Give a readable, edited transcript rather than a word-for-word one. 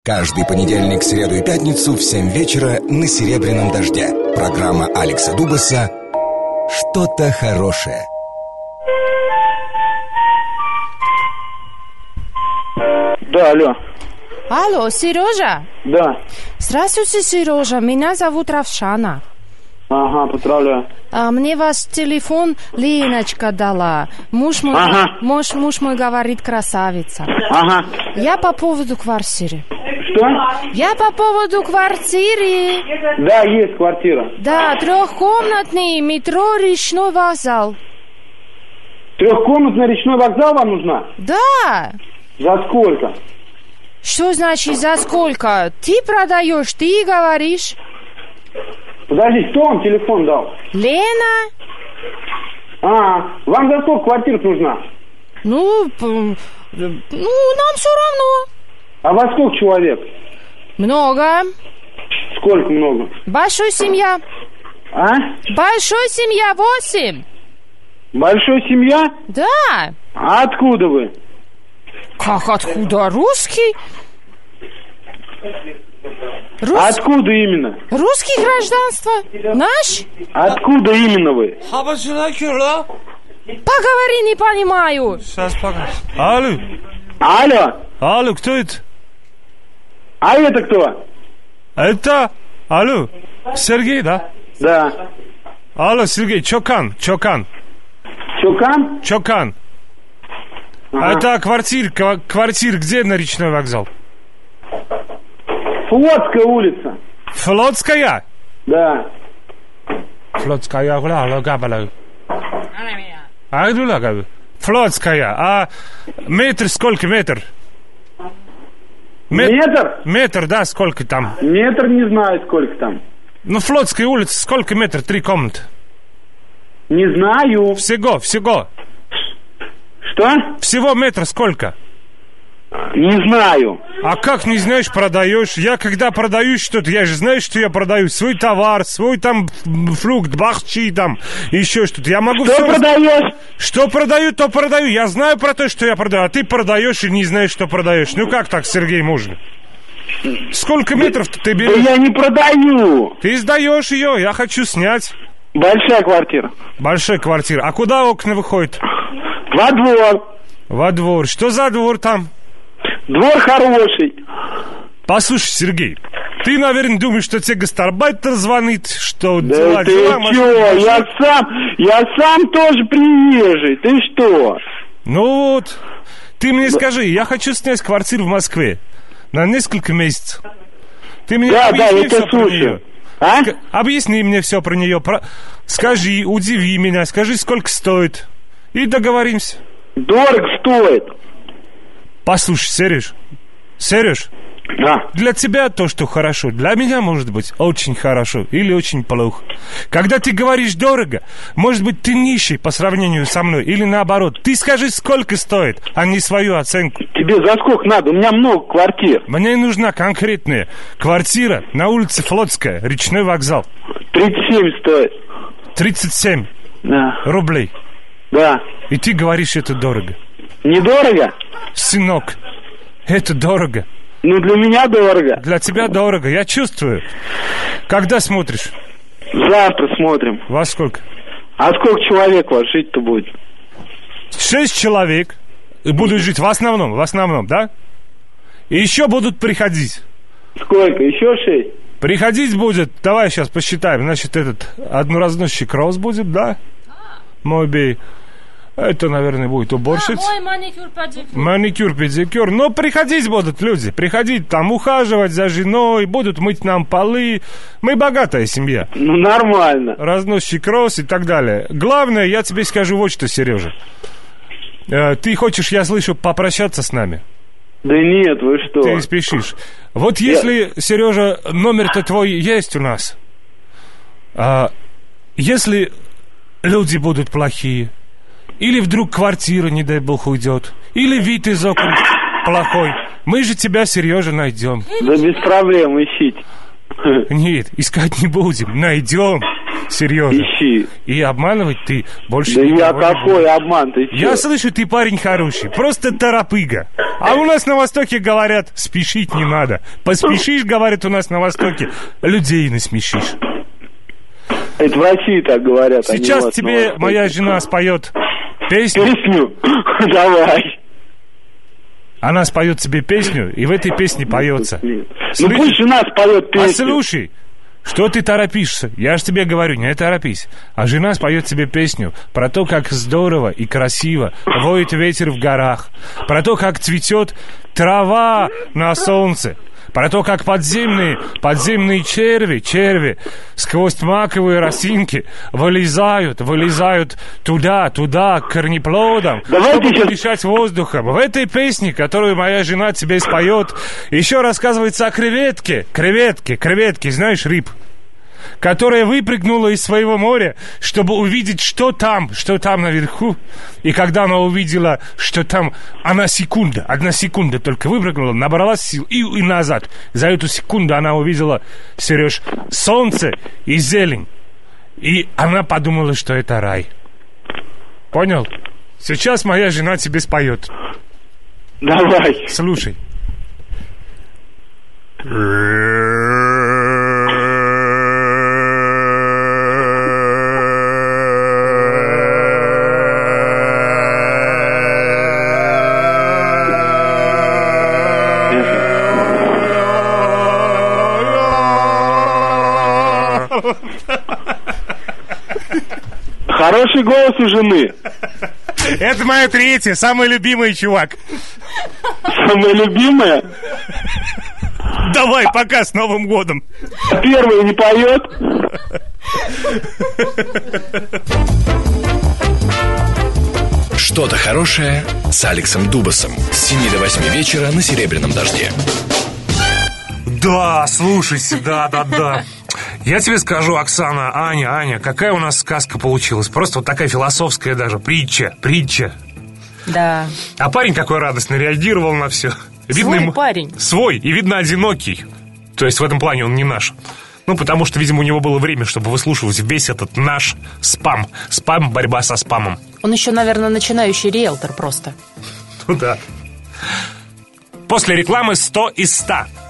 Каждый понедельник, среду и пятницу в 7 вечера на «Серебряном дожде». Программа Алекса Дубаса «Что-то хорошее». Да, алло. Алло, Сережа? Да. Здравствуйте, Сережа. Меня зовут Равшана. Ага, поздравляю. Мне ваш телефон Леночка дала. Муж мой говорит, красавица. Ага. Я по поводу квартиры. Что? Я по поводу квартиры. Да, есть квартира. Да, 3-комнатный, метро, речной вокзал. 3-комнатный речной вокзал вам нужна? Да. За сколько? Что значит за сколько? Ты продаешь, ты говоришь. Подожди, кто вам телефон дал? Лена. Вам за сколько квартир нужна? Ну, нам все равно. А во сколько человек? Много. Сколько много? Большая семья. Большая семья, 8. Большая семья? Да. А откуда вы? Как откуда? Русский? Откуда именно? Русский гражданство. Наш? Откуда именно вы? Поговори, не понимаю. Сейчас пока. Алло. Алло. Алло, кто это? А это кто? Это? Алло. Сергей, да? Да. Алло, Сергей, Чокан. Чокан? Чокан. Ага. Это квартир где на речной вокзал? Флотская улица. Флотская? Да. Флотская, Флотская. А метр сколько метр? Метр? Метр, да, сколько там? Метр не знаю, сколько там. Ну, Флотская улица, сколько метр? 3 комнаты. Не знаю. Всего. Что? Всего метр сколько? Не знаю. А как не знаешь, продаешь? Я когда продаю что-то, я же знаю, что я продаю. Свой товар, свой там фрукт, бахчи там, еще что-то. Я могу что все... продаешь? Что продаю, то продаю. Я знаю про то, что я продаю, а ты продаешь и не знаешь, что продаешь. Ну как так, Сергей, можно? Сколько метров ты берешь? Да я не продаю. Ты сдаешь ее, я хочу снять. Большая квартира. Большая квартира. А куда окна выходят? Во двор. Во двор. Что за двор там? Двор хороший. Послушай, Сергей, ты, наверное, думаешь, что тебе гастарбайтер звонит, что да дела, ты дела, чё? Я сам тоже приезжий. Ты что? Ну вот, ты мне скажи, я хочу снять квартиру в Москве на несколько месяцев. Ты мне объясни все про нее. Объясни мне все про нее. Скажи, удиви меня, скажи, сколько стоит. И договоримся. Дорого стоит. Послушай, Сереж, да. Для тебя то, что хорошо, для меня может быть очень хорошо или очень плохо. Когда ты говоришь дорого, может быть, ты нищий по сравнению со мной, или наоборот. Ты скажи, сколько стоит, а не свою оценку. Тебе за сколько надо? У меня много квартир. Мне нужна конкретная квартира на улице Флотская, речной вокзал. 37 стоит. 37 да. рублей. Да. И ты говоришь, это дорого. Недорого? Сынок, это дорого. Ну, для меня дорого. Для тебя дорого, я чувствую. Когда смотришь? Завтра смотрим. Во сколько? А сколько человек у вас жить-то будет? 6 человек будут жить в основном, да? И еще будут приходить. Сколько? Еще 6? Приходить будет, давай сейчас посчитаем. Значит, одноразносчик Роуз будет, да? Мой бей. Это, наверное, будет уборщица. Мой маникюр-педикюр. Маникюр-педикюр. Но приходить будут люди. Приходить там, ухаживать за женой, будут мыть нам полы. Мы богатая семья. Ну, нормально. Разносчик роз и так далее. Главное, я тебе скажу вот что, Сережа. Ты хочешь, я слышу, попрощаться с нами? Да нет, вы что? Ты спешишь. Вот если, Сережа, номер-то твой есть у нас. Если люди будут плохие, или вдруг квартира, не дай бог, уйдет, или вид из окон плохой, мы же тебя, Сережа, найдем. Да без проблем, ищите. Нет, искать не будем, найдем. Серьезно. Ищи. И обманывать ты больше Да не я будешь. какой обман, ты чё? Я слышу, ты парень хороший, просто торопыга. А у нас на Востоке говорят, спешить не надо. Поспешишь, говорят у нас на Востоке, людей насмешишь. Это в России так говорят. Сейчас тебе моя жена споет песню. Песню? Давай. Она споет тебе песню, и в этой песне поется. Ну пусть жена споет песню. Послушай, что ты торопишься? Я же тебе говорю, не торопись. А жена споет тебе песню про то, как здорово и красиво воет ветер в горах, про то, как цветет трава на солнце, про то, как подземные черви сквозь маковые росинки вылезают туда, к корнеплодам, чтобы дышать воздухом. В этой песне, которую моя жена тебе споет, еще рассказывается о креветке, знаешь, рыб, которая выпрыгнула из своего моря, чтобы увидеть, что там наверху. И когда она увидела, что там, одна секунда только выпрыгнула, набралась сил и назад. За эту секунду она увидела, Сереж, солнце и зелень. И она подумала, что это рай. Понял? Сейчас моя жена тебе споет. Давай. Слушай. Хороший голос у жены. Это моя третья, самая любимая, чувак. Самая любимая? Давай, пока, с Новым годом. Первая не поет? Что-то хорошее с Алексом Дубосом. С 7 до 8 вечера на Серебряном дожде. Да, слушайте, да. Я тебе скажу, Оксана, Аня, какая у нас сказка получилась. Просто вот такая философская даже, притча. Да. А парень какой радостно реагировал на все. Видно, Свой парень. Свой, и видно, одинокий. То есть в этом плане он не наш. Ну, потому что, видимо, у него было время, чтобы выслушивать весь этот наш спам. Спам, борьба со спамом. Он еще, наверное, начинающий риэлтор просто. Ну да. После рекламы 100 из 100.